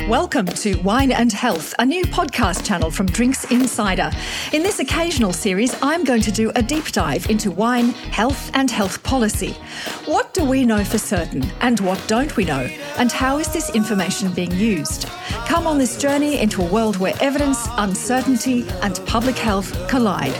Welcome to Wine and Health, a new podcast channel from Drinks Insider. In this occasional series, I'm going to do a deep dive into wine, health and health policy. What do we know for certain and what don't we know? And how is this information being used? Come on this journey into a world where evidence, uncertainty and public health collide.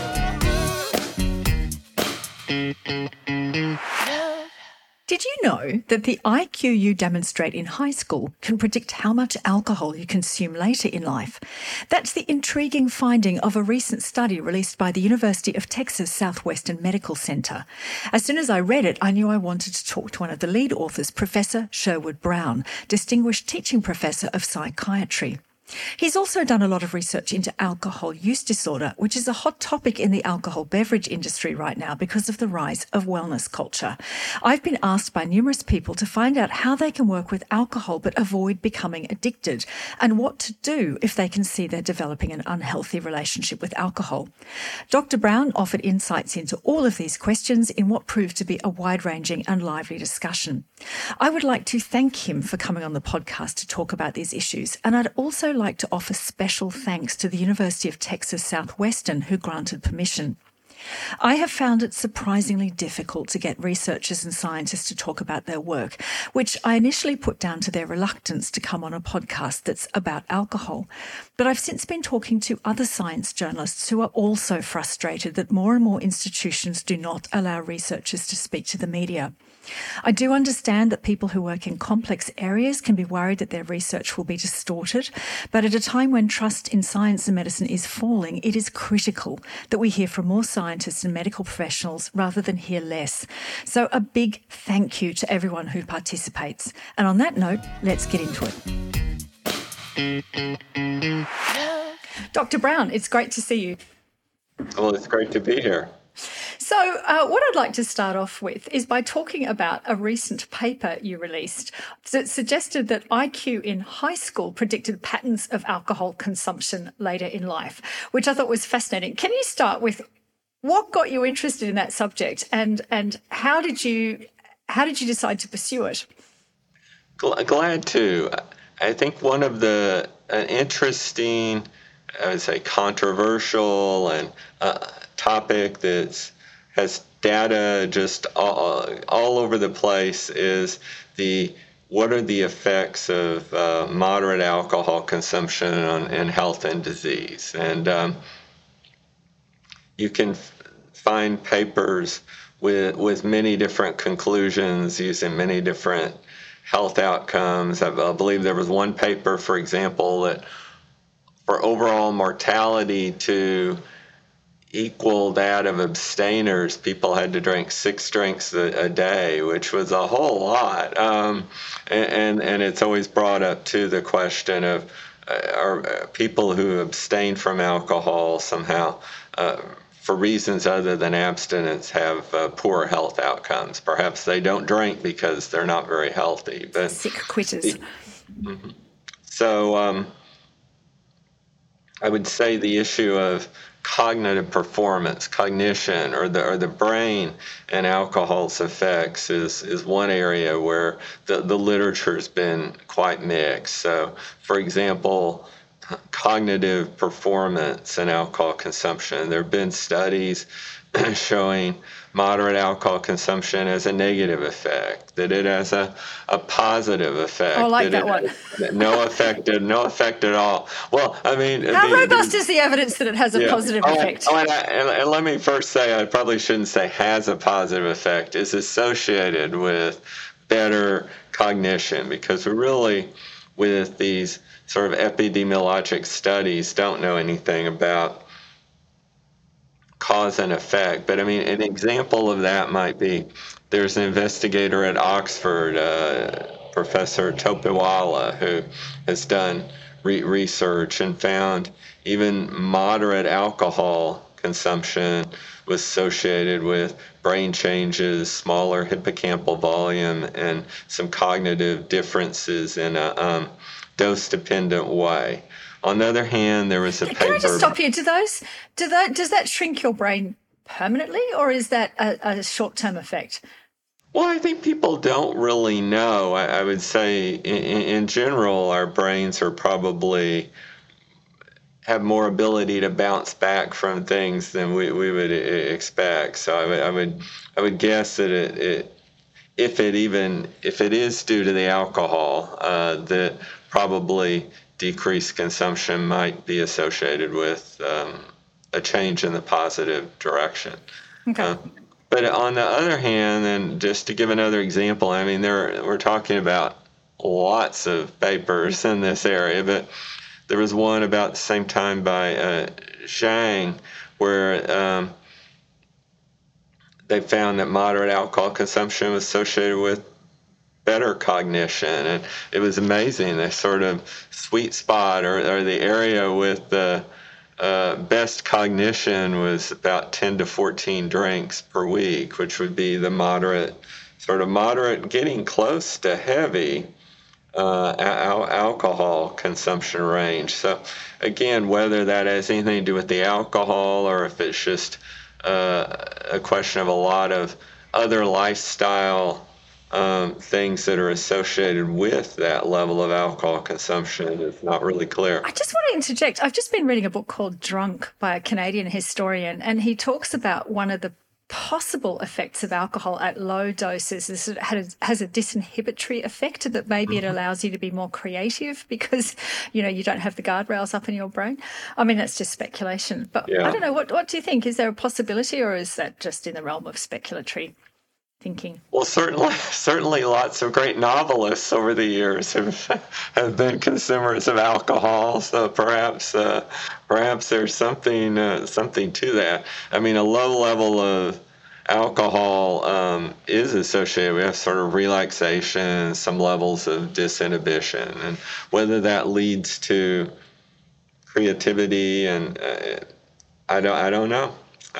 Did you know that the IQ you demonstrate in high school can predict how much alcohol you consume later in life? That's the intriguing finding of a recent study released by the University of Texas Southwestern Medical Center. As soon as I read it, I knew I wanted to talk to one of the lead authors, Professor Sherwood Brown, Distinguished Teaching Professor of Psychiatry. He's also done a lot of research into alcohol use disorder, which is a hot topic in the alcohol beverage industry right now because of the rise of wellness culture. I've been asked by numerous people to find out how they can work with alcohol but avoid becoming addicted, and what to do if they can see they're developing an unhealthy relationship with alcohol. Dr. Brown offered insights into all of these questions in what proved to be a wide-ranging and lively discussion. I would like to thank him for coming on the podcast to talk about these issues, and I'd also like to offer special thanks to the University of Texas Southwestern who granted permission. I have found it surprisingly difficult to get researchers and scientists to talk about their work, which I initially put down to their reluctance to come on a podcast that's about alcohol. But I've since been talking to other science journalists who are also frustrated that more and more institutions do not allow researchers to speak to the media. I do understand that people who work in complex areas can be worried that their research will be distorted, but at a time when trust in science and medicine is falling, it is critical that we hear from more scientists and medical professionals rather than hear less. So a big thank you to everyone who participates. And on that note, let's get into it. Dr. Brown, it's great to see you. Well, it's great to be here. So what I'd like to start off with is by talking about a recent paper you released that suggested that IQ in high school predicted patterns of alcohol consumption later in life, which I thought was fascinating. Can you start with what got you interested in that subject and how did you decide to pursue it? Glad to. I think one of the interesting, I would say, controversial and topic that has data just all over the place is what are the effects of moderate alcohol consumption on health and disease. And you can find papers with many different conclusions using many different health outcomes. I believe there was one paper, for example, that for overall mortality to equal that of abstainers, people had to drink 6 drinks a day, which was a whole lot. And it's always brought up to the question of are people who abstain from alcohol somehow, for reasons other than abstinence, have poor health outcomes. Perhaps they don't drink because they're not very healthy. But sick quitters. So I would say the issue of cognitive performance, cognition, or the brain and alcohol's effects is one area where the literature's been quite mixed. So, for example, cognitive performance and alcohol consumption. There have been studies showing moderate alcohol consumption as a negative effect, that it has a positive effect. Oh, I like that one. No effect at all. Well, I mean, how robust is the evidence that it has a positive effect? And let me first say, I probably shouldn't say has a positive effect. It's associated with better cognition, because we really, with these sort of epidemiologic studies, don't know anything about cause and effect. But I mean, an example of that might be there's an investigator at Oxford, Professor Topiwala, who has done research and found even moderate alcohol consumption was associated with brain changes, smaller hippocampal volume, and some cognitive differences in a dose-dependent way. On the other hand, there was a paper... Can I just stop you? Does that shrink your brain permanently, or is that a short-term effect? Well, I think people don't really know. I would say in general, our brains are probably have more ability to bounce back from things than we would expect. So I would guess that if it is due to the alcohol, that probably decreased consumption might be associated with a change in the positive direction. Okay. But on the other hand, and just to give another example, I mean, we're talking about lots of papers in this area, but there was one about the same time by Zhang where they found that moderate alcohol consumption was associated with better cognition, and it was amazing. The sort of sweet spot or the area with the best cognition was about 10 to 14 drinks per week, which would be the moderate, getting close to heavy alcohol consumption range. So again, whether that has anything to do with the alcohol or if it's just a question of a lot of other lifestyle things that are associated with that level of alcohol consumption is not really clear. I just want to interject. I've just been reading a book called Drunk by a Canadian historian, and he talks about one of the possible effects of alcohol at low doses is it has a disinhibitory effect, that maybe it allows you to be more creative because, you don't have the guardrails up in your brain. I mean, that's just speculation. But yeah. I don't know. What do you think? Is there a possibility, or is that just in the realm of speculatory thinking? Well, certainly lots of great novelists over the years have been consumers of alcohol. So perhaps there's something to that. I mean, a low level of alcohol is associated with sort of relaxation, some levels of disinhibition, and whether that leads to creativity, and I don't know.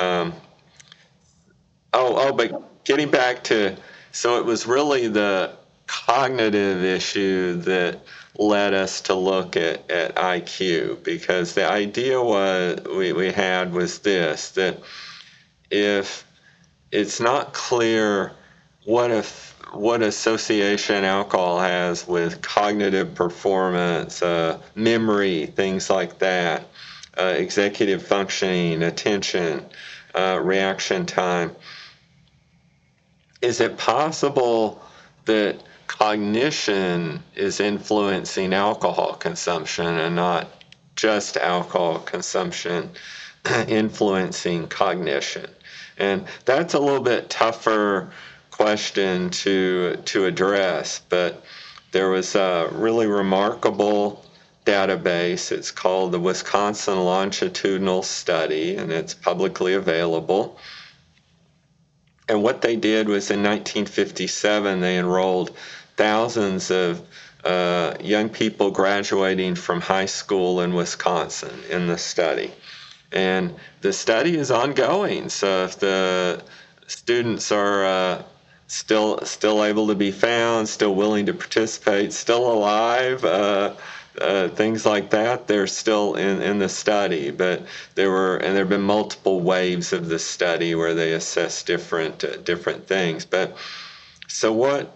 But getting back to, so it was really the cognitive issue that led us to look at IQ, because the idea we had was this, that if it's not clear what association alcohol has with cognitive performance, memory, things like that, executive functioning, attention, reaction time, is it possible that cognition is influencing alcohol consumption and not just alcohol consumption influencing cognition? And that's a little bit tougher question to address, but there was a really remarkable database. It's called the Wisconsin Longitudinal Study, and it's publicly available. And what they did was in 1957, they enrolled thousands of young people graduating from high school in Wisconsin in the study. And the study is ongoing. So if the students are still able to be found, still willing to participate, still alive, things like that, they're still in the study. But there have been multiple waves of the study where they assess different things. But so what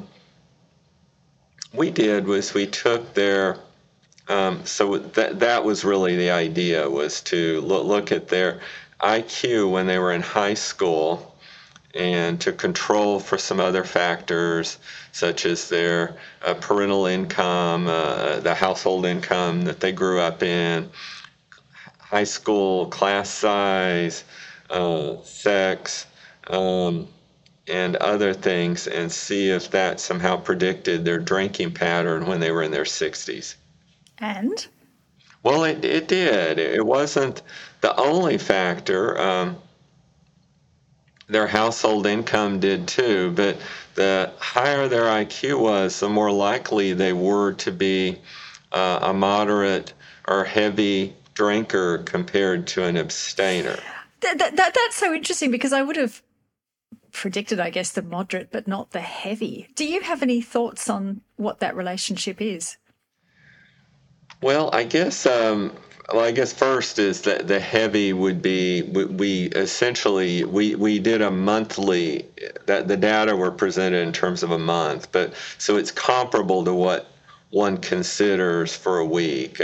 we did was we took their so that was really the idea, was to look at their IQ when they were in high school, and to control for some other factors such as their parental income, the household income that they grew up in, high school class size, sex, and other things, and see if that somehow predicted their drinking pattern when they were in their 60s. And? Well, it did. It wasn't the only factor. Their household income did too, but the higher their IQ was, the more likely they were to be a moderate or heavy drinker compared to an abstainer. That's so interesting, because I would have predicted, I guess, the moderate but not the heavy. Do you have any thoughts on what that relationship is? Well, I guess Well, I guess first is that the heavy would be we essentially we did a monthly, that the data were presented in terms of a month, but so it's comparable to what one considers for a week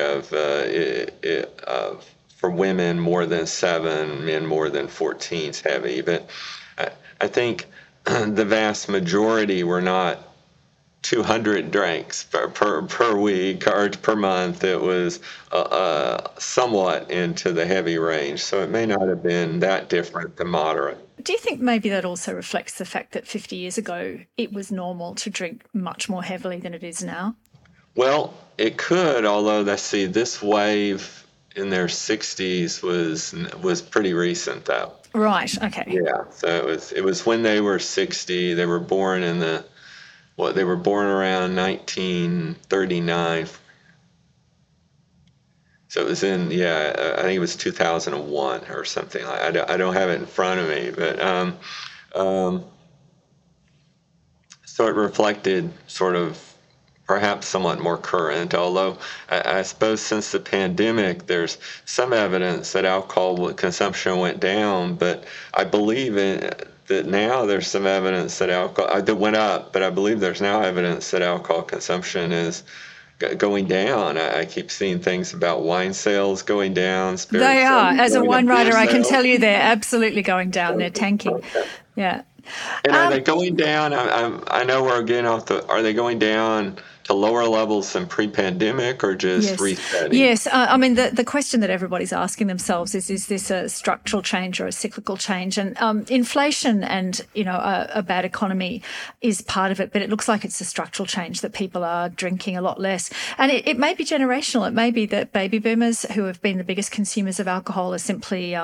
of for women more than 7, men more than 14 is heavy, but I think the vast majority were not 200 drinks per week or per month. It was somewhat into the heavy range, so it may not have been that different to moderate. Do you think maybe that also reflects the fact that 50 years ago it was normal to drink much more heavily than it is now? Well, it could, although let's see, this wave in their 60s was pretty recent, though. Right. Okay. Yeah. So it was when they were 60. They were born in they were born around 1939. So it was I think it was 2001 or something. I don't have it in front of me, but so it reflected sort of perhaps somewhat more current, although I suppose since the pandemic, there's some evidence that alcohol consumption went down, but I believe that now there's some evidence that alcohol that went up, but I believe there's now evidence that alcohol consumption is going down. I keep seeing things about wine sales going down. They are. As a wine writer, I can tell you they're absolutely going down. They're tanking. Yeah. And are they going down? I know we're getting off are they going down to lower levels than pre-pandemic or just resetting? Yes. I mean, the question that everybody's asking themselves is this a structural change or a cyclical change? And inflation and, a bad economy is part of it, but it looks like it's a structural change that people are drinking a lot less. And it may be generational. It may be that baby boomers, who have been the biggest consumers of alcohol, are simply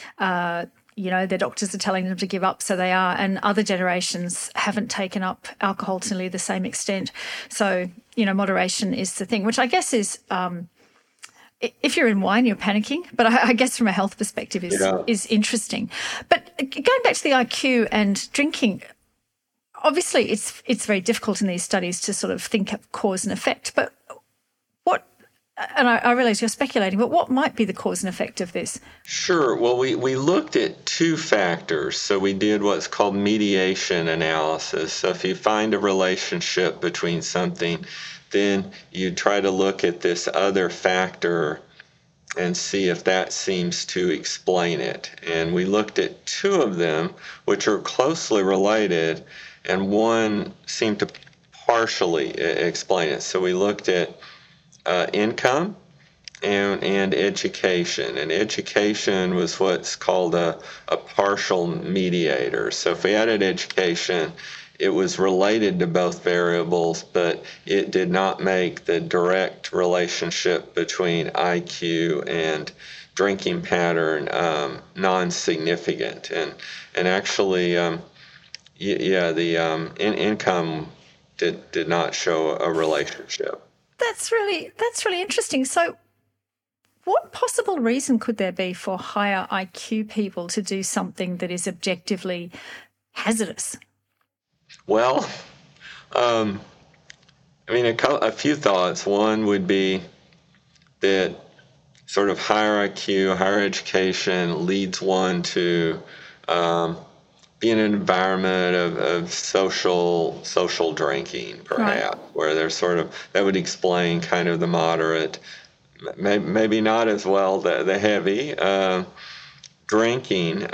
their doctors are telling them to give up, so they are. And other generations haven't taken up alcohol to nearly the same extent. So, moderation is the thing, which I guess is, if you're in wine, you're panicking. But I guess from a health perspective is interesting. But going back to the IQ and drinking, obviously it's very difficult in these studies to sort of think of cause and effect. But and I realize you're speculating, but what might be the cause and effect of this? Sure. Well, we looked at 2 factors. So we did what's called mediation analysis. So if you find a relationship between something, then you try to look at this other factor and see if that seems to explain it. And we looked at 2 of them, which are closely related, and one seemed to partially explain it. So we looked at income and education. And education was what's called a partial mediator. So if we added education, it was related to both variables, but it did not make the direct relationship between IQ and drinking pattern non-significant. And actually, the income did not show a relationship. That's really interesting. So what possible reason could there be for higher IQ people to do something that is objectively hazardous? Well, a few thoughts. One would be that sort of higher IQ, higher education leads one to be in an environment of social drinking, perhaps, right, where there's sort of, that would explain kind of the moderate, maybe not as well the heavy drinking.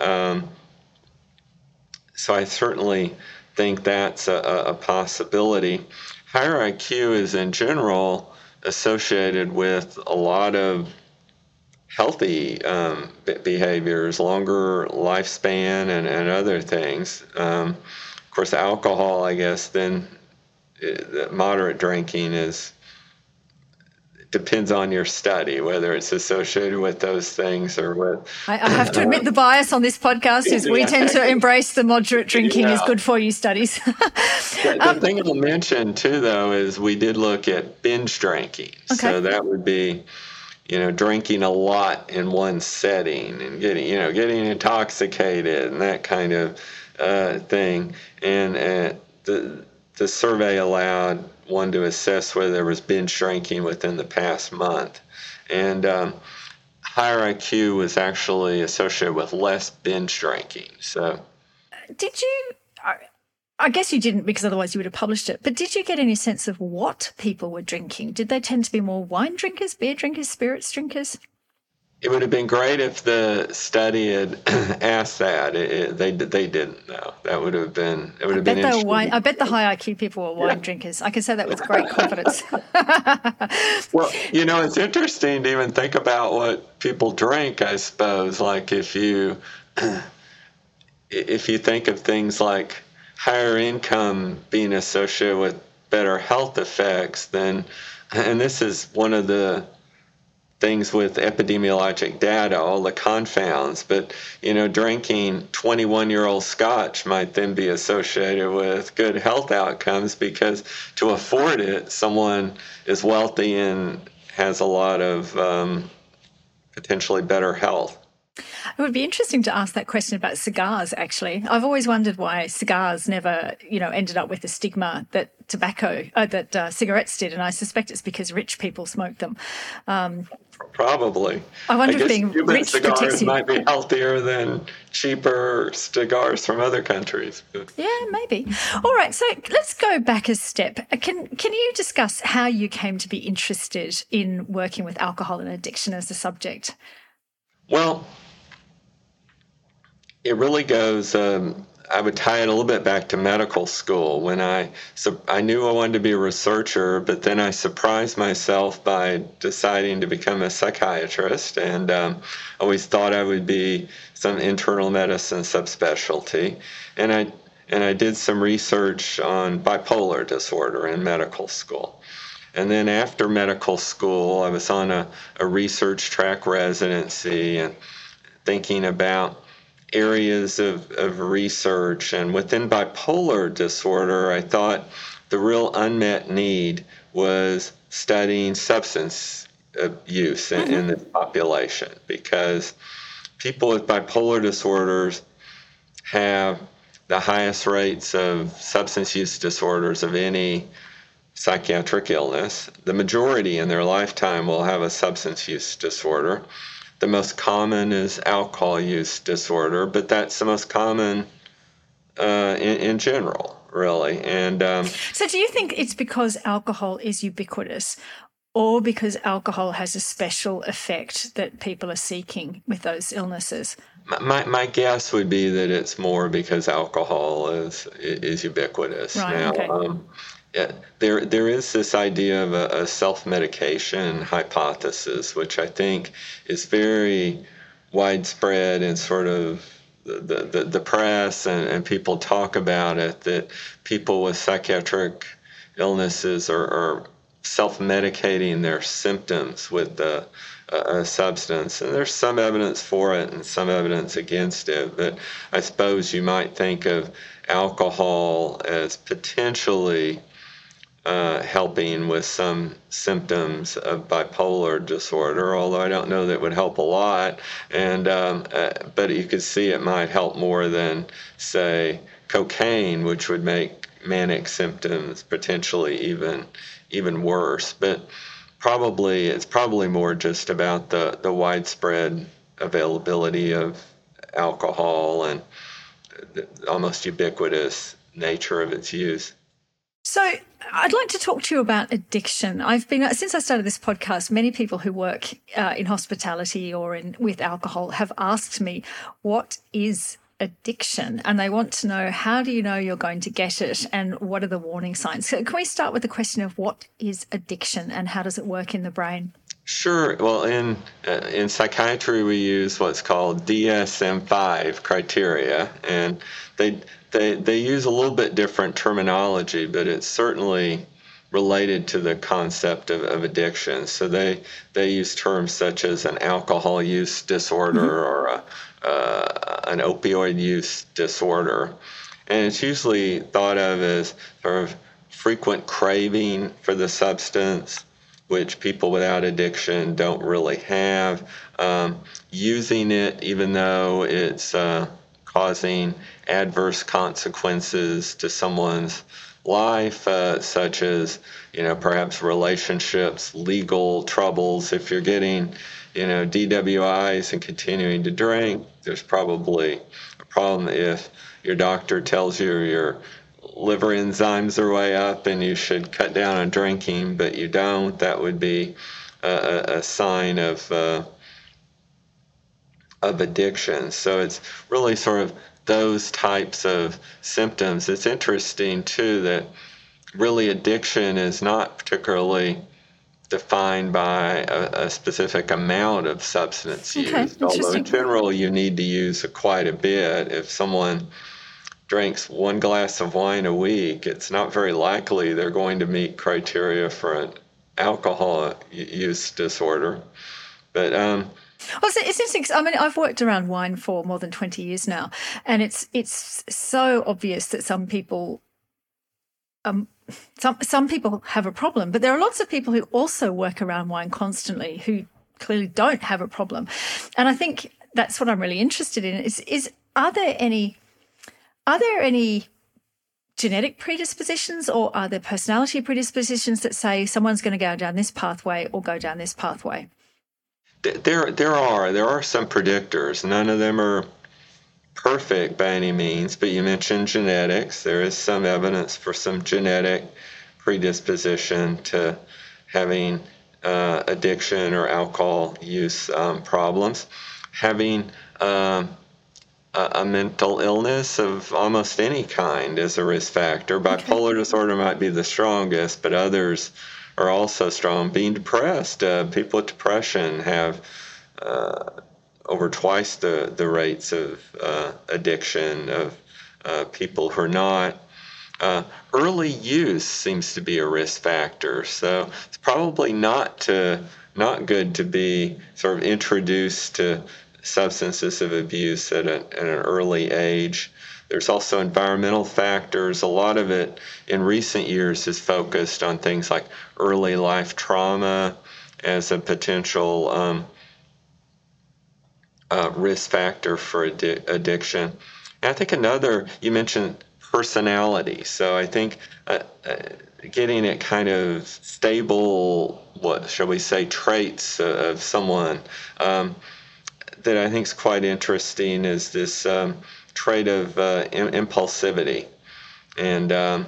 So I certainly think that's a possibility. Higher IQ is in general associated with a lot of healthy behaviors, longer lifespan, and other things. Of course, alcohol, I guess, then moderate drinking depends on your study, whether it's associated with those things or with... I have to admit the bias on this podcast is we tend to embrace the moderate drinking is good for you studies. The thing I'll mention, too, though, is we did look at binge drinking. Okay. So that would be... drinking a lot in one setting and getting intoxicated and that kind of thing. And the survey allowed one to assess whether there was binge drinking within the past month. And higher IQ was actually associated with less binge drinking. So, did you? I guess you didn't, because otherwise you would have published it. But did you get any sense of what people were drinking? Did they tend to be more wine drinkers, beer drinkers, spirits drinkers? It would have been great if the study had asked that. They didn't know. That would have been. It would have been interesting. I bet the high IQ people were wine drinkers. I can say that with great confidence. Well, it's interesting to even think about what people drink. I suppose, like if you think of things like higher income being associated with better health effects, and this is one of the things with epidemiologic data, all the confounds, but drinking 21-year-old scotch might then be associated with good health outcomes, because to afford it, someone is wealthy and has a lot of potentially better health. It would be interesting to ask that question about cigars, actually. I've always wondered why cigars never, ended up with the stigma that cigarettes did, and I suspect it's because rich people smoke them. Probably. I wonder if being Cuban rich protects you. might be healthier than cheaper cigars from other countries. Yeah, maybe. All right, so let's go back a step. Can you discuss how you came to be interested in working with alcohol and addiction as a subject? Well, it really goes, I would tie it a little bit back to medical school, when I knew I wanted to be a researcher, but then I surprised myself by deciding to become a psychiatrist, and always thought I would be some internal medicine subspecialty. And I did some research on bipolar disorder in medical school. And then after medical school, I was on a research track residency and thinking about areas of research. And within bipolar disorder, I thought the real unmet need was studying substance use in this population, because people with bipolar disorders have the highest rates of substance use disorders of any psychiatric illness. The majority in their lifetime will have a substance use disorder. The most common is alcohol use disorder, but that's the most common in general, really. And so do you think it's because alcohol is ubiquitous, or because alcohol has a special effect that people are seeking with those illnesses? My guess would be that it's more because alcohol is ubiquitous. Right, now. Okay. There is this idea of a self-medication hypothesis, which I think is very widespread in sort of the press, and people talk about it, that people with psychiatric illnesses are self-medicating their symptoms with a substance. And there's some evidence for it and some evidence against it, but I suppose you might think of alcohol as potentially helping with some symptoms of bipolar disorder, although I don't know that it would help a lot. And but you could see it might help more than, say, cocaine, which would make manic symptoms potentially even worse. But it's probably more just about the widespread availability of alcohol and the almost ubiquitous nature of its use. So I'd like to talk to you about addiction. Since I started this podcast, many people who work in hospitality or with alcohol have asked me, what is addiction? And they want to know, how do you know you're going to get it, and what are the warning signs? So can we start with the question of what is addiction and how does it work in the brain? Sure. Well, in psychiatry, we use what's called DSM-5 criteria, and they use a little bit different terminology, but it's certainly related to the concept of addiction. So they use terms such as an alcohol use disorder or an opioid use disorder, and it's usually thought of as sort of frequent craving for the substance, which people without addiction don't really have. Using it even though it's causing adverse consequences to someone's life, such as perhaps relationships, legal troubles. If you're getting DWIs and continuing to drink. There's probably a problem if your doctor tells you your liver enzymes are way up and you should cut down on drinking, but you don't. That would be a sign of addiction. So it's really sort of those types of symptoms. It's interesting too that really addiction is not particularly defined by a specific amount of substance use, although in general you need to use quite a bit. If someone drinks 1 glass of wine a week, it's not very likely they're going to meet criteria for an alcohol use disorder. But well, it's interesting. I mean, I've worked around wine for more than 20 years now, and it's so obvious that some people some people have a problem, but there are lots of people who also work around wine constantly who clearly don't have a problem. And I think that's what I'm really interested in is are there any genetic predispositions or are there personality predispositions that say someone's going to go down this pathway or go down this pathway? There are some predictors. None of them are perfect by any means, but you mentioned genetics. There is some evidence for some genetic predisposition to having addiction or alcohol use problems. Having a mental illness of almost any kind is a risk factor. Bipolar disorder might be the strongest, but others are also strong. Being depressed, people with depression have over twice the rates of addiction of people who are not. Early use seems to be a risk factor, so it's probably not good to be sort of introduced to substances of abuse at an early age. There's also environmental factors. A lot of it in recent years is focused on things like early life trauma as a potential risk factor for addiction. And I think you mentioned personality. So I think getting at kind of stable, what shall we say, traits of someone that I think is quite interesting is this trait of impulsivity. And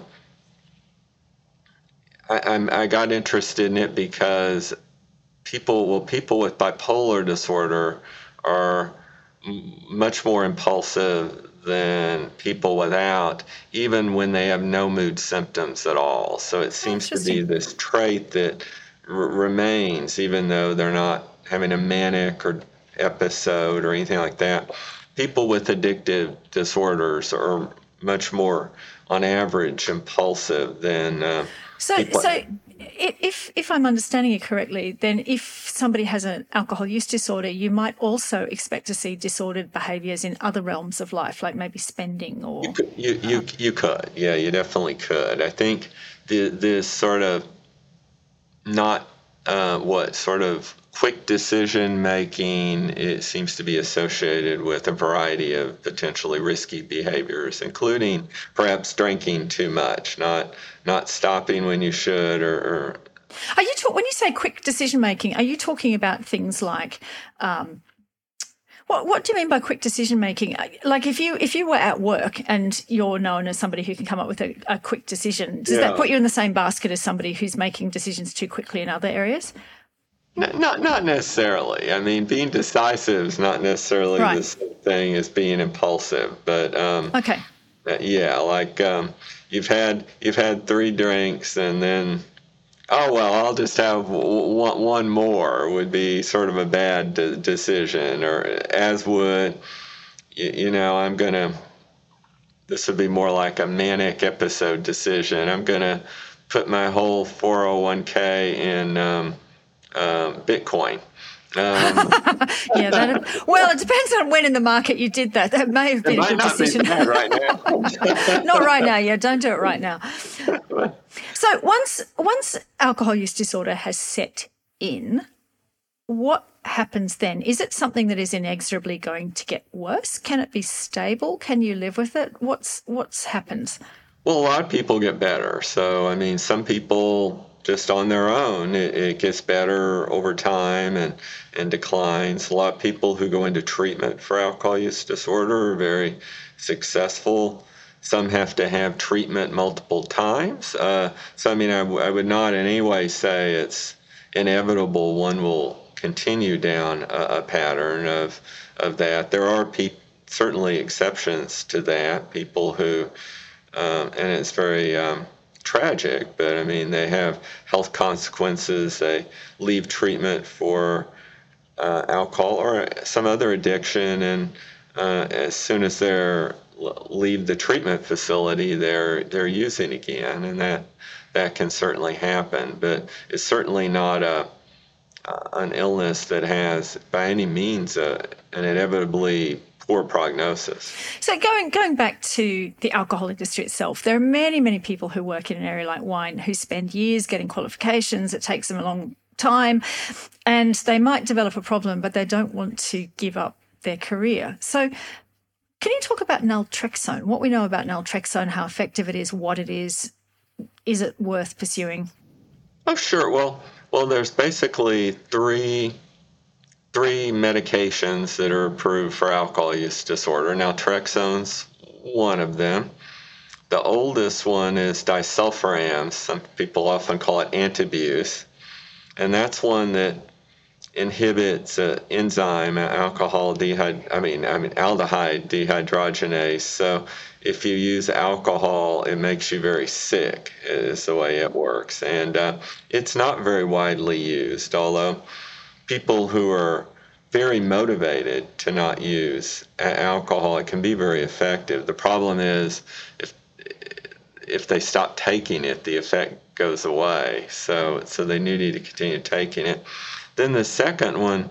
I got interested in it because people with bipolar disorder are much more impulsive than people without, even when they have no mood symptoms at all. So it seems to be this trait that remains, even though they're not having a manic or episode or anything like that. People with addictive disorders are much more, on average, impulsive than people. So if I'm understanding it correctly, then if somebody has an alcohol use disorder, you might also expect to see disordered behaviours in other realms of life, like maybe spending or... You could. Yeah, you definitely could. I think this sort of not sort of quick decision making, it seems to be associated with a variety of potentially risky behaviors, including perhaps drinking too much, not stopping when you should, or Are you when you say quick decision making, are you talking about things like what do you mean by quick decision making? Like if you were at work and you're known as somebody who can come up with a quick decision, does that put you in the same basket as somebody who's making decisions too quickly in other areas? Not necessarily. I mean, being decisive is not necessarily the same thing as being impulsive. But okay. Like you've had 3 drinks and then, oh well, I'll just have one more would be sort of a bad decision, or as would, this would be more like a manic episode decision. I'm gonna put my whole 401k in Bitcoin. It depends on when in the market you did that. That may have been a good decision. Not right now. Not right now. Yeah, don't do it right now. So once alcohol use disorder has set in, what happens then? Is it something that is inexorably going to get worse? Can it be stable? Can you live with it? What's happens? Well, a lot of people get better. So, I mean, some people just on their own. It gets better over time and declines. A lot of people who go into treatment for alcohol use disorder are very successful. Some have to have treatment multiple times. So, I mean, I would not in any way say it's inevitable one will continue down a pattern of that. There are certainly exceptions to that, people who, and it's very tragic, but I mean, they have health consequences. They leave treatment for alcohol or some other addiction, and as soon as they leave the treatment facility, they're using again, and that can certainly happen. But it's certainly not an illness that has by any means an inevitably poor prognosis. So going back to the alcohol industry itself, there are many, many people who work in an area like wine who spend years getting qualifications. It takes them a long time, and they might develop a problem, but they don't want to give up their career. So can you talk about naltrexone, what we know about naltrexone, how effective it is, what it is it worth pursuing? Oh, sure. Well, there's basically three medications that are approved for alcohol use disorder. Naltrexone's one of them. The oldest one is disulfiram. Some people often call it Antabuse, and that's one that inhibits an enzyme, aldehyde dehydrogenase. So if you use alcohol, it makes you very sick, is the way it works. And it's not very widely used, although people who are very motivated to not use alcohol, it can be very effective. The problem is if they stop taking it, the effect goes away. So they need to continue taking it. Then the second one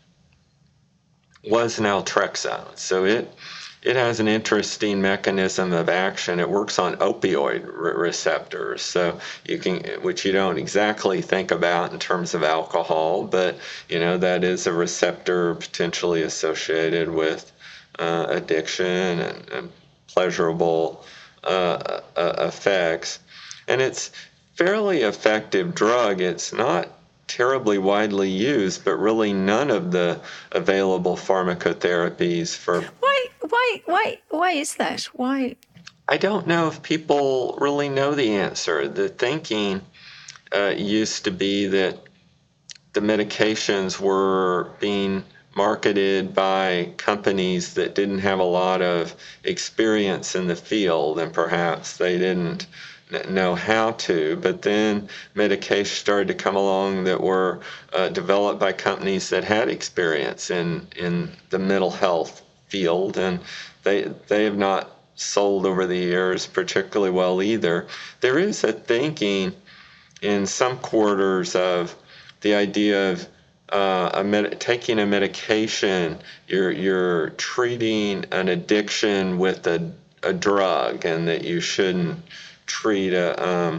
was naltrexone. So it has an interesting mechanism of action. It works on opioid receptors, so which you don't exactly think about in terms of alcohol, but that is a receptor potentially associated with addiction and pleasurable effects. And it's fairly effective drug. It's not terribly widely used, but really none of the available pharmacotherapies for... Why is that? Why? I don't know if people really know the answer. The thinking used to be that the medications were being marketed by companies that didn't have a lot of experience in the field, and perhaps they didn't know how to, but then medications started to come along that were developed by companies that had experience in the mental health field, and they have not sold over the years particularly well either. There is a thinking in some quarters of the idea of taking a medication, you're treating an addiction with a drug, and that you shouldn't treat the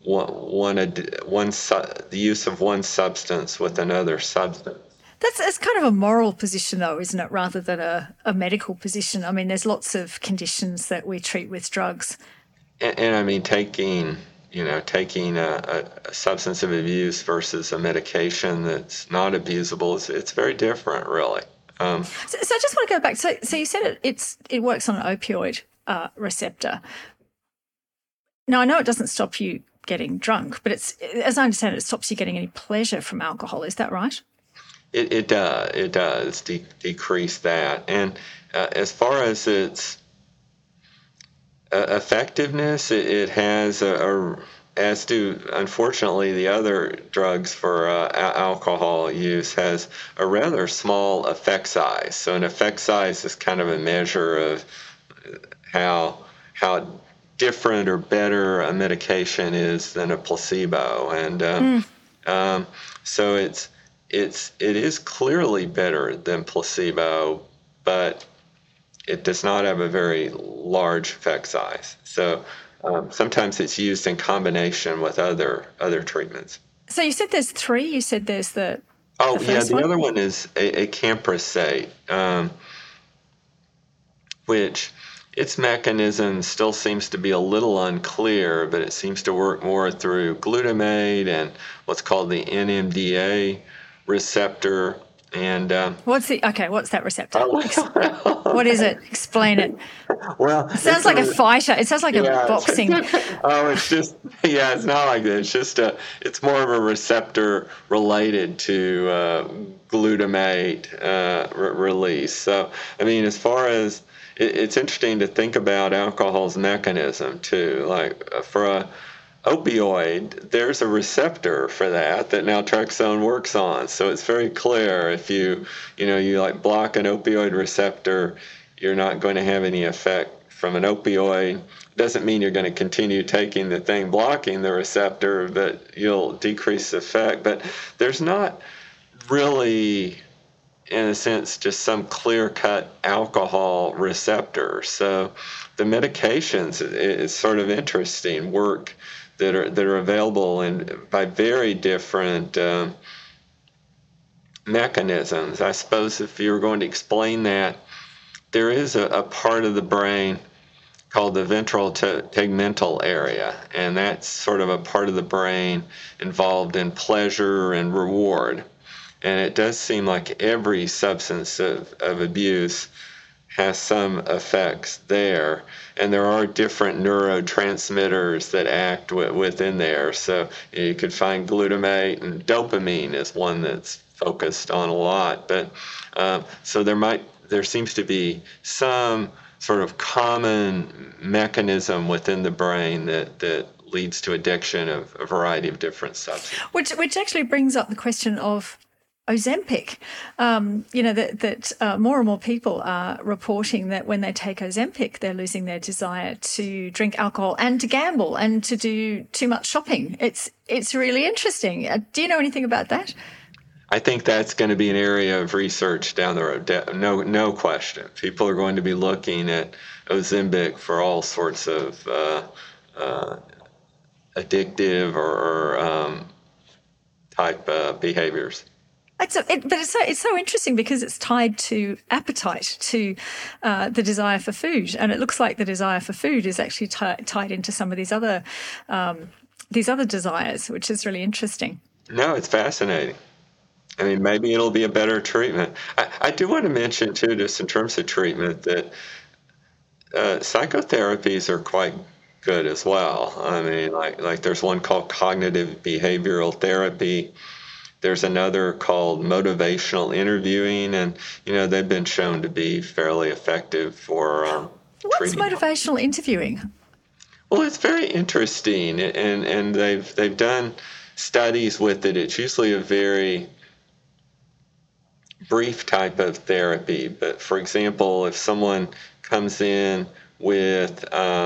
use of one substance with another substance. That's kind of a moral position, though, isn't it, rather than a medical position? I mean, there's lots of conditions that we treat with drugs. And I mean, taking a substance of abuse versus a medication that's not abusable, it's very different, really. So I just want to go back. So you said it works on an opioid receptor. Now, I know it doesn't stop you getting drunk, but as I understand it stops you getting any pleasure from alcohol. Is that right? It does decrease that. And as far as its effectiveness, it has as do, unfortunately, the other drugs for alcohol use, has a rather small effect size. So an effect size is kind of a measure of how different or better a medication is than a placebo, and so it is clearly better than placebo, but it does not have a very large effect size. So sometimes it's used in combination with other treatments. So you said there's three. You said there's the other one is a camprosate, which its mechanism still seems to be a little unclear, but it seems to work more through glutamate and what's called the NMDA receptor. And what's that receptor? What is it? Explain it. Well, it sounds like a fighter. It sounds like a boxing. It's not like that. It's more of a receptor related to glutamate release. So, I mean, as far as it's interesting to think about alcohol's mechanism too. Like for a opioid, there's a receptor for that naltrexone works on. So it's very clear if you like block an opioid receptor, you're not going to have any effect from an opioid. Doesn't mean you're going to continue taking the thing blocking the receptor, but you'll decrease the effect. But there's not really, in a sense, just some clear-cut alcohol receptor. So the medications is sort of interesting work that are available and by very different mechanisms. I suppose if you were going to explain that, there is a part of the brain called the ventral tegmental area, and that's sort of a part of the brain involved in pleasure and reward. And it does seem like every substance of abuse has some effects there. And there are different neurotransmitters that act within there. So you could find glutamate, and dopamine is one that's focused on a lot. But so there seems to be some sort of common mechanism within the brain that leads to addiction of a variety of different substances. Which actually brings up the question of Ozempic. That more and more people are reporting that when they take Ozempic, they're losing their desire to drink alcohol and to gamble and to do too much shopping. It's really interesting. Do you know anything about that? I think that's going to be an area of research down the road. No question. People are going to be looking at Ozempic for all sorts of addictive or type behaviors. It's so interesting because it's tied to appetite, to the desire for food, and it looks like the desire for food is actually tied into some of these other desires, which is really interesting. No, it's fascinating. I mean, maybe it'll be a better treatment. I do want to mention too, just in terms of treatment, that psychotherapies are quite good as well. I mean, like there's one called cognitive behavioral therapy. There's another called motivational interviewing, and they've been shown to be fairly effective for What's motivational interviewing? Well, it's very interesting, and they've done studies with it. It's usually a very brief type of therapy, but for example, if someone comes in with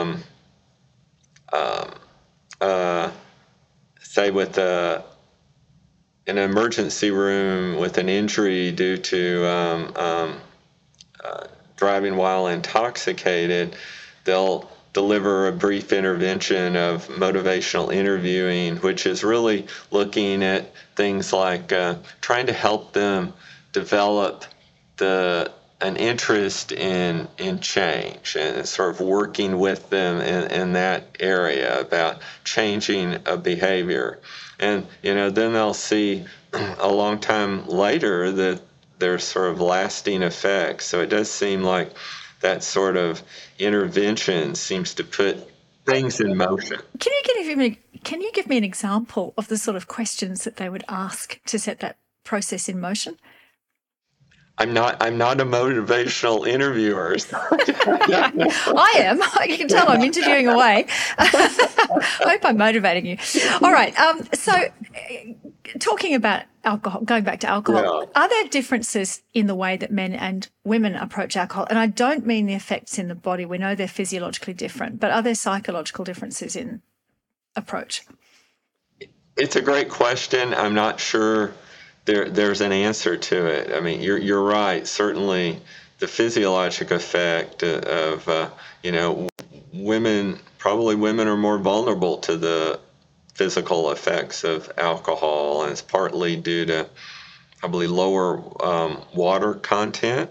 say with an emergency room with an injury due to driving while intoxicated, they'll deliver a brief intervention of motivational interviewing, which is really looking at things like trying to help them develop an interest in change and sort of working with them in that area about changing a behavior. And, then they'll see a long time later that there's sort of lasting effects. So it does seem like that sort of intervention seems to put things in motion. Can you give me an example of the sort of questions that they would ask to set that process in motion? I'm not a motivational interviewer. I am. You can tell I'm interviewing away. I hope I'm motivating you. All right. So talking about alcohol, going back to alcohol, Are there differences in the way that men and women approach alcohol? And I don't mean the effects in the body. We know they're physiologically different, but are there psychological differences in approach? It's a great question. I'm not sure there's an answer to it. I mean, you're right. Certainly, the physiologic effect of women are more vulnerable to the physical effects of alcohol, and it's partly due to probably lower water content.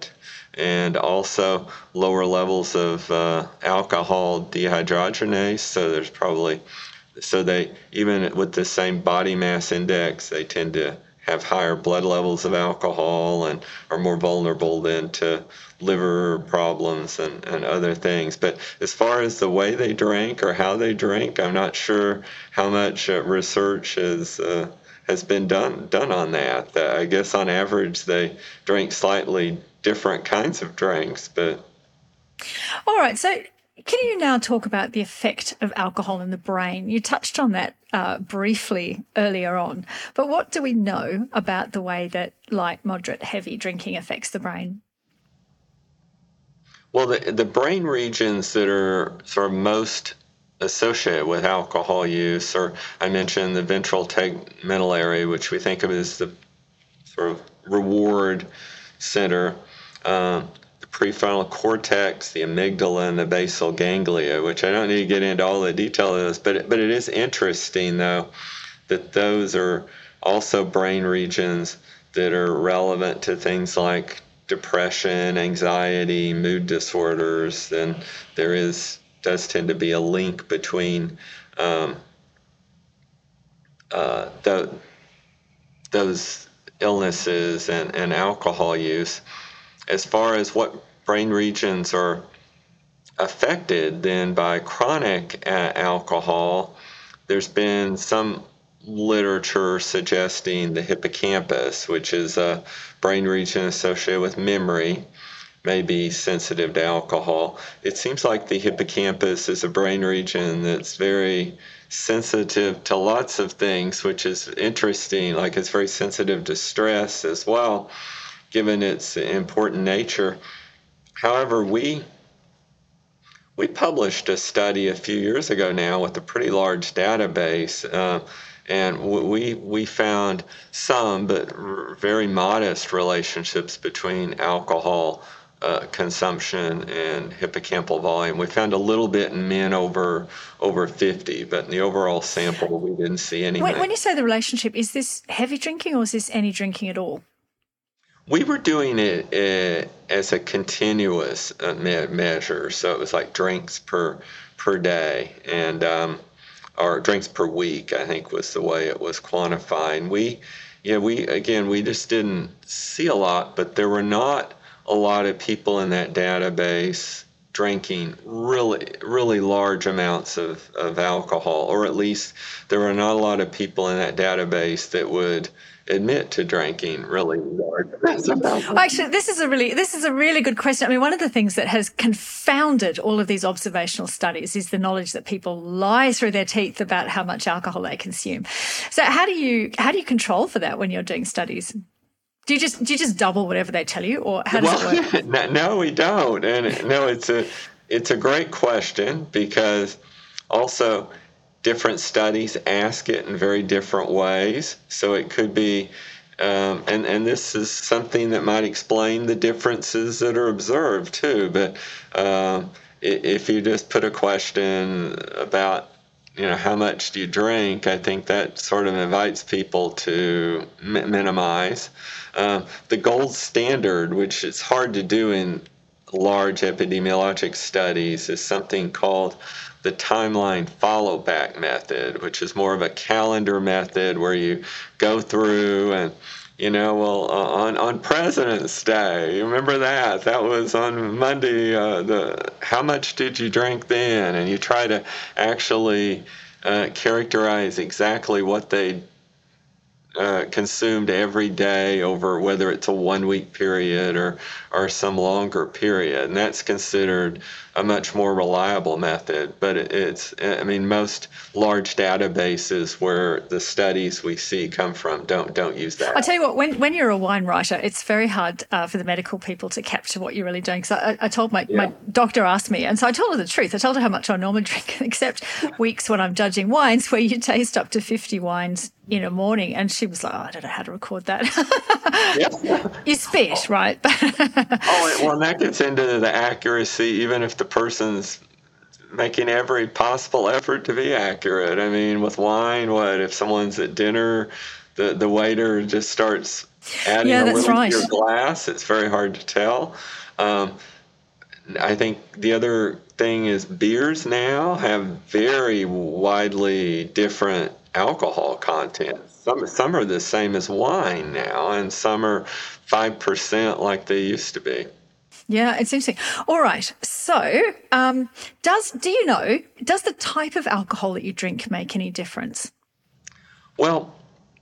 and also lower levels of alcohol dehydrogenase. So they, even with the same body mass index, they tend to have higher blood levels of alcohol and are more vulnerable then to liver problems and other things. But as far as the way they drink or how they drink, I'm not sure how much research has been done on that. I guess on average they drink slightly different kinds of drinks. But all right, so can you now talk about the effect of alcohol in the brain? You touched on that briefly earlier on, but what do we know about the way that light, moderate, heavy drinking affects the brain? Well, the brain regions that are sort of most associated with alcohol use, or I mentioned the ventral tegmental area, which we think of as the sort of reward center, the prefrontal cortex, the amygdala, and the basal ganglia, which I don't need to get into all the detail of this, but it is interesting, though, that those are also brain regions that are relevant to things like depression, anxiety, mood disorders. Then there does tend to be a link between those illnesses and alcohol use. As far as what brain regions are affected then by chronic alcohol, there's been some literature suggesting the hippocampus, which is a brain region associated with memory, may be sensitive to alcohol. It seems like the hippocampus is a brain region that's very sensitive to lots of things, which is interesting. Like it's very sensitive to stress as well, given its important nature. However, we published a study a few years ago now with a pretty large database, and we found some, but very modest relationships between alcohol consumption and hippocampal volume. We found a little bit in men over 50, but in the overall sample, we didn't see anything. When you say the relationship, is this heavy drinking or is this any drinking at all? We were doing it as a continuous measure, so it was like drinks per day, and or drinks per week, I think was the way it was quantifying. We just didn't see a lot, but there were not a lot of people in that database drinking really large amounts of alcohol, or at least there were not a lot of people in that database that would admit to drinking really large amounts of alcohol. Actually, this is a really good question. I mean, one of the things that has confounded all of these observational studies is the knowledge that people lie through their teeth about how much alcohol they consume. So how do you control for that when you're doing studies? Do you just double whatever they tell you, or how does it work? No, we don't. And no, it's a great question, because also different studies ask it in very different ways. So it could be, and this is something that might explain the differences that are observed too. But if you just put a question about, how much do you drink, I think that sort of invites people to minimize. The gold standard, which is hard to do in large epidemiologic studies, is something called the timeline follow-back method, which is more of a calendar method where you go through and, on President's Day, you remember that? That was on Monday. How much did you drink then? And you try to actually characterize exactly what they consumed every day over whether it's a 1 week period or some longer period. And that's considered a much more reliable method. But most large databases where the studies we see come from don't use that. I tell you what, when you're a wine writer, it's very hard for the medical people to capture what you're really doing. So I told my doctor asked me, and so I told her the truth. I told her how much I normally drink, except weeks when I'm judging wines where you taste up to 50 wines in a morning. And she was like, I don't know how to record that. You spit, right? And that gets into the accuracy, even if the person's making every possible effort to be accurate. I mean, with wine, if someone's at dinner the waiter just starts adding Yeah, a that's little right. to your glass, it's very hard to tell. I think the other thing is beers now have very widely different alcohol content. Some are the same as wine now, and some are 5% like they used to be. Yeah, it's interesting. All right. So, does the type of alcohol that you drink make any difference? Well,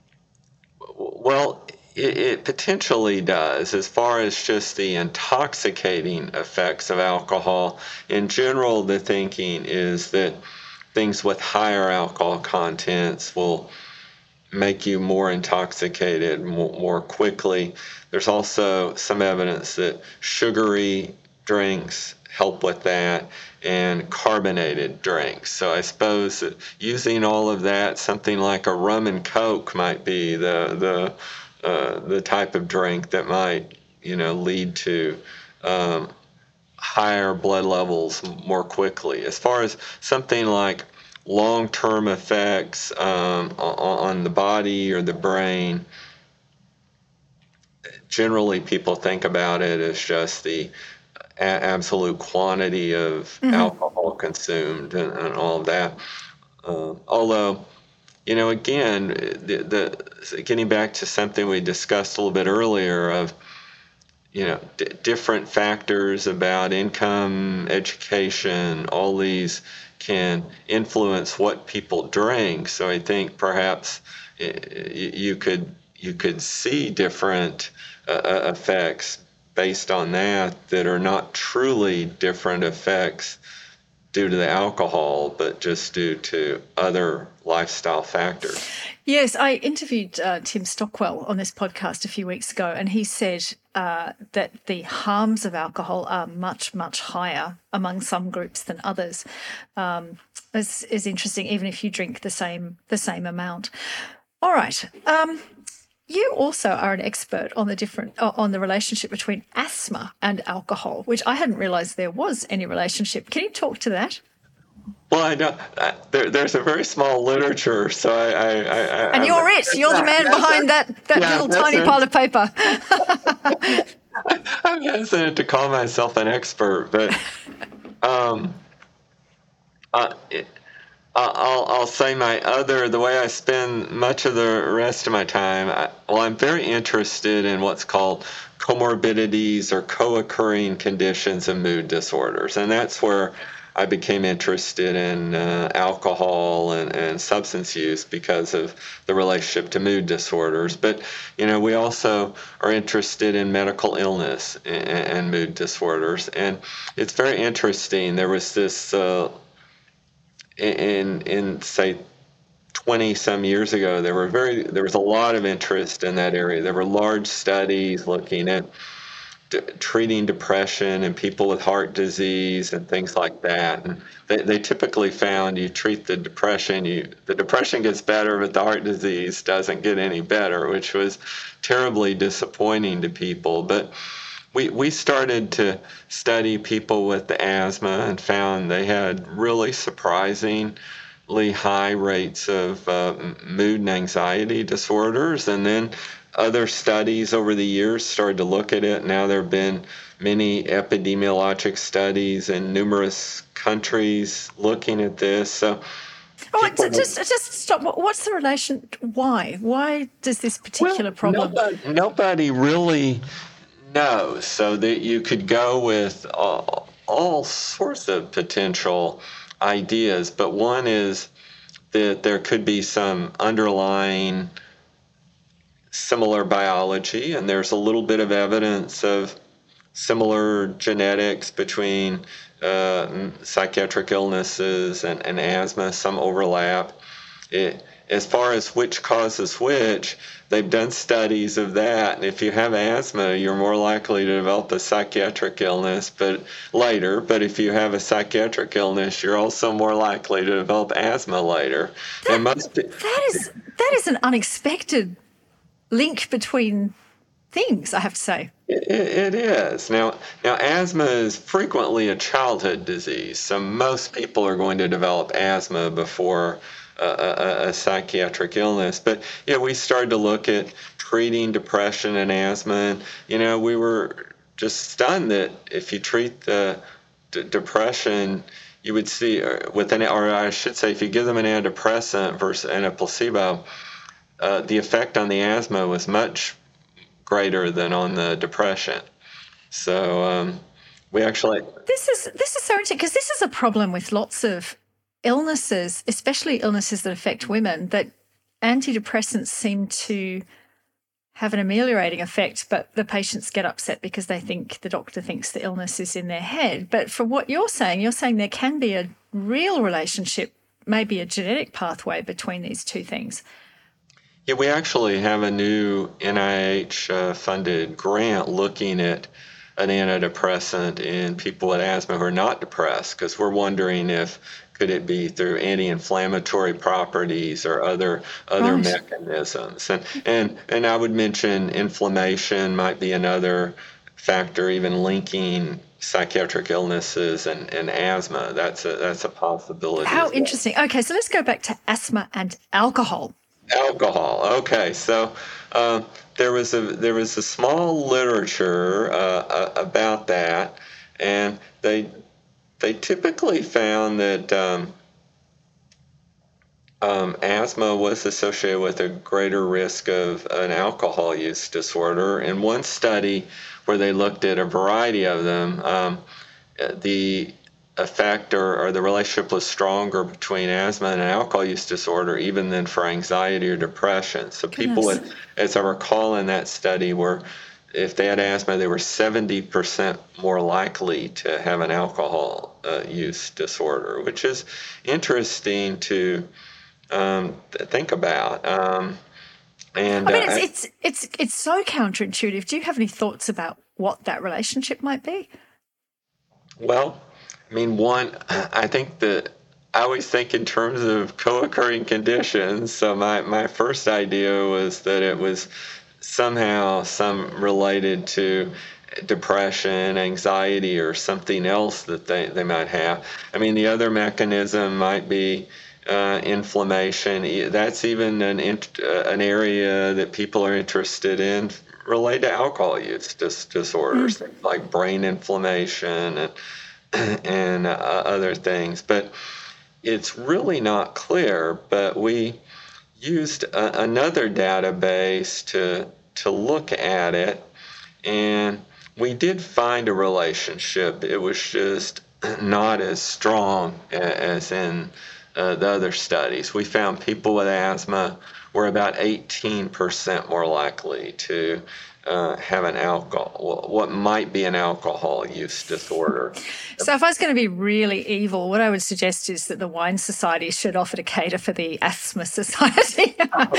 it potentially does. As far as just the intoxicating effects of alcohol, in general, the thinking is that things with higher alcohol contents will make you more intoxicated more quickly. There's also some evidence that sugary drinks help with that, and carbonated drinks. So I suppose that using all of that, something like a rum and coke might be the type of drink that might lead to higher blood levels more quickly. As far as something like long-term effects on the body or the brain, generally people think about it as just the absolute quantity of alcohol consumed and all of that. Although, again, the getting back to something we discussed a little bit earlier of different factors about income, education, all these can influence what people drink. So I think perhaps you could see different effects based on that are not truly different effects due to the alcohol, but just due to other lifestyle factors. Yes, I interviewed Tim Stockwell on this podcast a few weeks ago, and he said that the harms of alcohol are much, much higher among some groups than others. Is interesting, even if you drink the same amount. All right. You also are an expert on the relationship between asthma and alcohol, which I hadn't realised there was any relationship. Can you talk to that? Well, I know there's a very small literature, so I and you're it. You're the man behind that little tiny pile of paper. I'm hesitant to call myself an expert, but I'll say the way I spend much of the rest of my time, I'm very interested in what's called comorbidities or co-occurring conditions of mood disorders. And that's where I became interested in alcohol and substance use because of the relationship to mood disorders. But, we also are interested in medical illness and mood disorders. And it's very interesting. There was this in say 20 some years ago, there was a lot of interest in that area. There were large studies looking at treating depression in people with heart disease and things like that. And they typically found you treat the depression gets better, but the heart disease doesn't get any better, which was terribly disappointing to people. But we started to study people with the asthma and found they had really surprisingly high rates of mood and anxiety disorders. And then other studies over the years started to look at it. Now there have been many epidemiologic studies in numerous countries looking at this. So just stop. What's the relation? Why does this particular problem? Nobody really knows. So that you could go with all sorts of potential ideas, but one is that there could be some underlying similar biology, and there's a little bit of evidence of similar genetics between psychiatric illnesses and asthma, some overlap. As far as which causes which, they've done studies of that, and if you have asthma, you're more likely to develop a psychiatric illness later, but if you have a psychiatric illness, you're also more likely to develop asthma later. That is an unexpected link between things, I have to say. It is. Now, asthma is frequently a childhood disease, so most people are going to develop asthma before a psychiatric illness. But we started to look at treating depression and asthma, and we were just stunned that if you treat the depression, you would see or I should say, if you give them an antidepressant versus and a placebo, the effect on the asthma was much greater than on the depression. So we actually this is so interesting, because this is a problem with lots of illnesses, especially illnesses that affect women, that antidepressants seem to have an ameliorating effect, but the patients get upset because the doctor thinks the illness is in their head. But for what you're saying there can be a real relationship, maybe a genetic pathway between these two things. Yeah, we actually have a new NIH-funded grant looking at an antidepressant in people with asthma who are not depressed, because we're wondering if could it be through anti-inflammatory properties or other Right. mechanisms. And I would mention inflammation might be another factor, even linking psychiatric illnesses and asthma. That's a possibility. How interesting. Okay, so let's go back to asthma and alcohol. Alcohol. Okay, so there was a small literature about that, and they typically found that asthma was associated with a greater risk of an alcohol use disorder. In one study where they looked at a variety of them, the effect or the relationship was stronger between asthma and an alcohol use disorder even than for anxiety or depression. So people with, as I recall in that study, were, if they had asthma, they were 70% more likely to have an alcohol use disorder, which is interesting to think about. It's so counterintuitive. Do you have any thoughts about what that relationship might be? Well, I mean, one, I think that I always think in terms of co-occurring conditions. So my first idea was that it was somehow related to depression, anxiety, or something else that they might have. I mean, the other mechanism might be inflammation. That's even an area that people are interested in related to alcohol use disorders, things like brain inflammation and other things. But it's really not clear. But we used another database to look at it, and we did find a relationship. It was just not as strong as in the other studies. We found people with asthma were about 18% more likely to have an what might be an alcohol use disorder. So if I was going to be really evil, what I would suggest is that the Wine Society should offer to cater for the Asthma Society.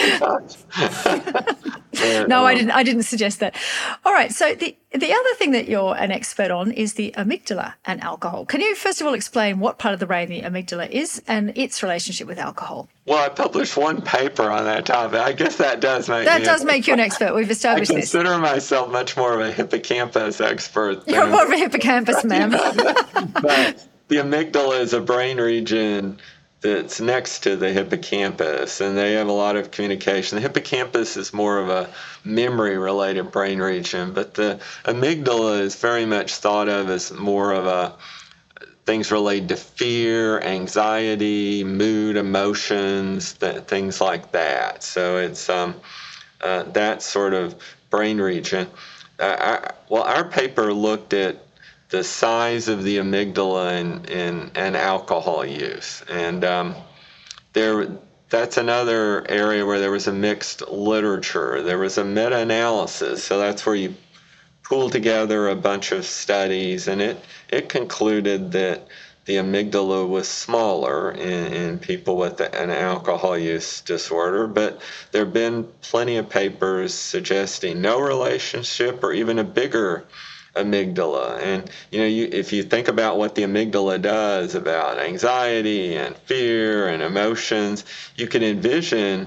No, I didn't suggest that. All right. So the other thing that you're an expert on is the amygdala and alcohol. Can you first of all explain what part of the brain the amygdala is and its relationship with alcohol? Well, I published one paper on that topic. I guess that does make you an expert. We've established this. I consider myself much more of a hippocampus expert. You're more of a hippocampus, ma'am. But the amygdala is a brain region that's next to the hippocampus, and they have a lot of communication. The hippocampus is more of a memory-related brain region, but the amygdala is very much thought of as more of a things related to fear, anxiety, mood, emotions, things like that. So it's that sort of brain region. Our paper looked at the size of the amygdala in alcohol use, and that's another area where there was a mixed literature. There was a meta-analysis, so that's where you pool together a bunch of studies, and it concluded that the amygdala was smaller in people with an alcohol use disorder, but there have been plenty of papers suggesting no relationship or even a bigger amygdala. And if you think about what the amygdala does about anxiety and fear and emotions, you can envision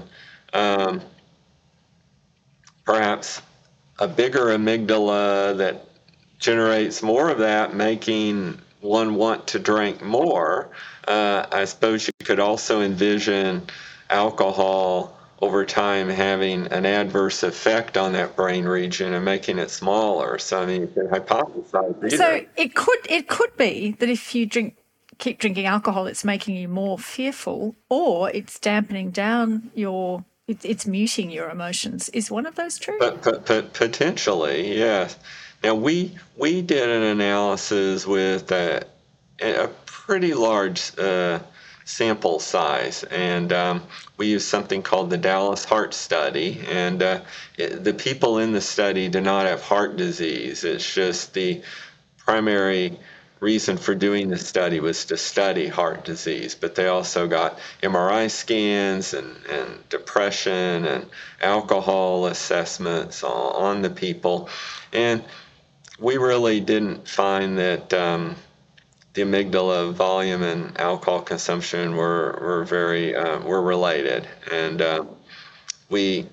perhaps a bigger amygdala that generates more of that, making one want to drink more. I suppose you could also envision alcohol over time having an adverse effect on that brain region and making it smaller. So I mean, you can hypothesize either. So it could be that if you keep drinking alcohol, it's making you more fearful, or it's dampening down it's muting your emotions. Is one of those true? But potentially, yes. Now we did an analysis with a pretty large sample size, and we used something called the Dallas Heart Study, and the people in the study do not have heart disease. It's just the primary reason for doing the study was to study heart disease, but they also got MRI scans and depression and alcohol assessments on the people, and we really didn't find that the amygdala volume and alcohol consumption were related, and we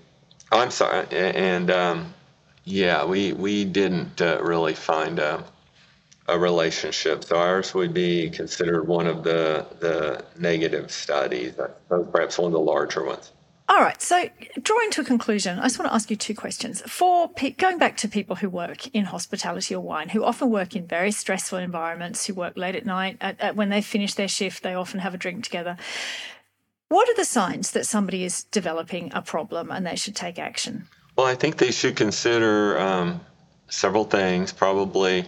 didn't really find a relationship. So ours would be considered one of the negative studies, perhaps one of the larger ones. All right, so drawing to a conclusion, I just want to ask you two questions. Going back to people who work in hospitality or wine, who often work in very stressful environments, who work late at night, when they finish their shift, they often have a drink together. What are the signs that somebody is developing a problem and they should take action? Well, I think they should consider several things, probably.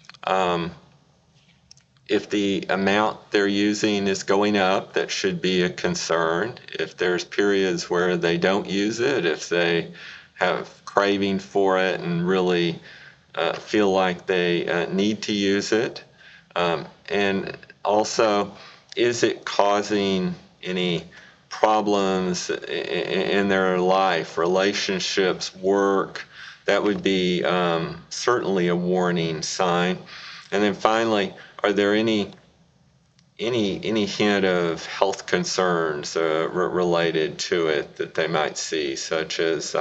If the amount they're using is going up, that should be a concern. If there's periods where they don't use it, if they have craving for it and really feel like they need to use it, and also, is it causing any problems in their life, relationships, work? That would be certainly a warning sign. And then finally, are there any hint of health concerns related to it that they might see, such as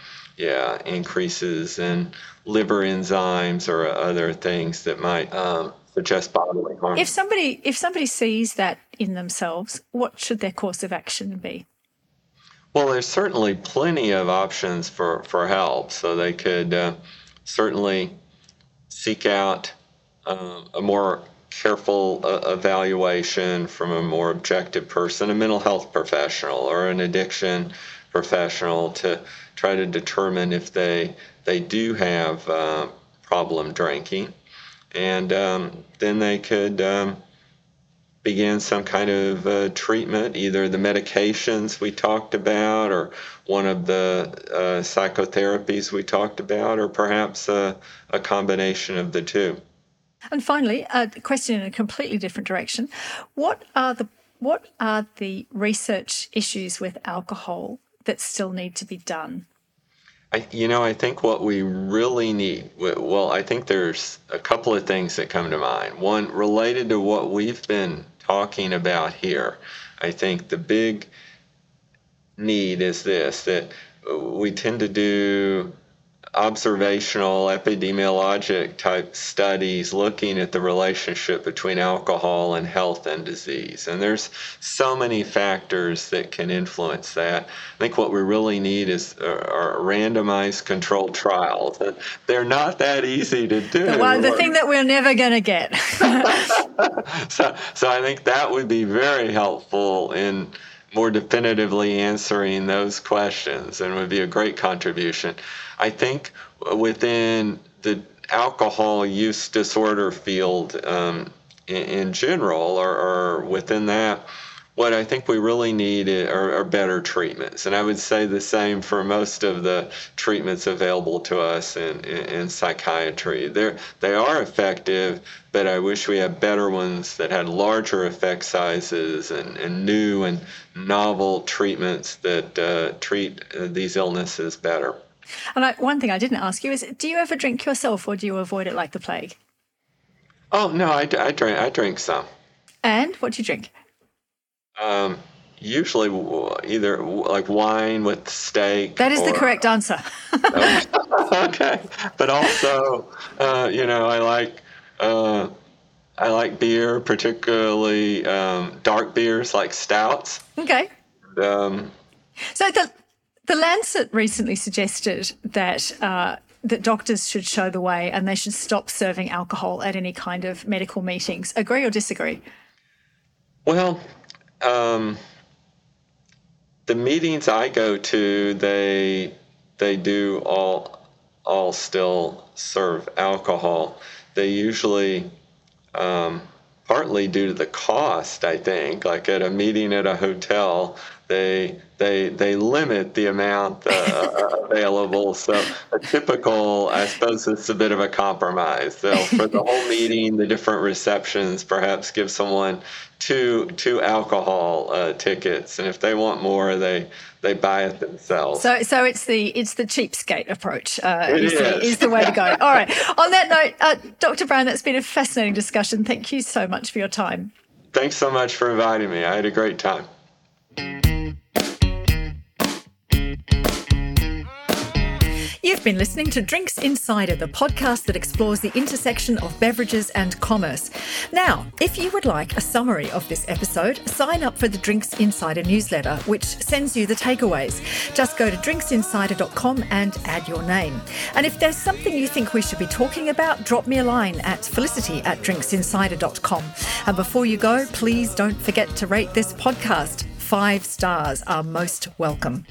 increases in liver enzymes or other things that might suggest bodily harm? If somebody sees that in themselves, what should their course of action be? Well, there's certainly plenty of options for help. So they could certainly seek out a more careful evaluation from a more objective person, a mental health professional or an addiction professional, to try to determine if they do have problem drinking. And then they could begin some kind of treatment, either the medications we talked about or one of the psychotherapies we talked about, or perhaps a combination of the two. And finally, a question in a completely different direction. What are the research issues with alcohol that still need to be done? I think what we really need, I think there's a couple of things that come to mind. One, related to what we've been talking about here. I think the big need is this, that we tend to do observational, epidemiologic type studies looking at the relationship between alcohol and health and disease. And there's so many factors that can influence that. I think what we really need is are randomized controlled trials. They're not that easy to do. The thing that we're never going to get. So I think that would be very helpful in more definitively answering those questions, and would be a great contribution. I think within the alcohol use disorder field in general, or within that, what I think we really need are better treatments. And I would say the same for most of the treatments available to us in psychiatry. They are effective, but I wish we had better ones that had larger effect sizes and new and novel treatments that treat these illnesses better. And one thing I didn't ask you is, do you ever drink yourself, or do you avoid it like the plague? Oh, no, I drink some. And what do you drink? Usually either like wine with steak. That is the correct answer. Okay. But also, I like I like beer, particularly dark beers like stouts. Okay. Um, So the Lancet recently suggested that that doctors should show the way and they should stop serving alcohol at any kind of medical meetings. Agree or disagree? well, the meetings I go to, they do all still serve alcohol. They usually partly due to the cost, I think. Like at a meeting at a hotel, they limit the amount available. So a typical, I suppose it's a bit of a compromise. They'll, for the whole meeting, the different receptions, perhaps give someone two alcohol tickets, and if they want more, they buy it themselves. So it's the cheapskate approach is the way to go. All right. On that note, Dr. Brown, that's been a fascinating discussion. Thank you so much for your time. Thanks so much for inviting me. I had a great time. You've been listening to Drinks Insider, the podcast that explores the intersection of beverages and commerce. Now, if you would like a summary of this episode, sign up for the Drinks Insider newsletter, which sends you the takeaways. Just go to drinksinsider.com and add your name. And if there's something you think we should be talking about, drop me a line at felicity@drinksinsider.com. And before you go, please don't forget to rate this podcast. 5 stars are most welcome.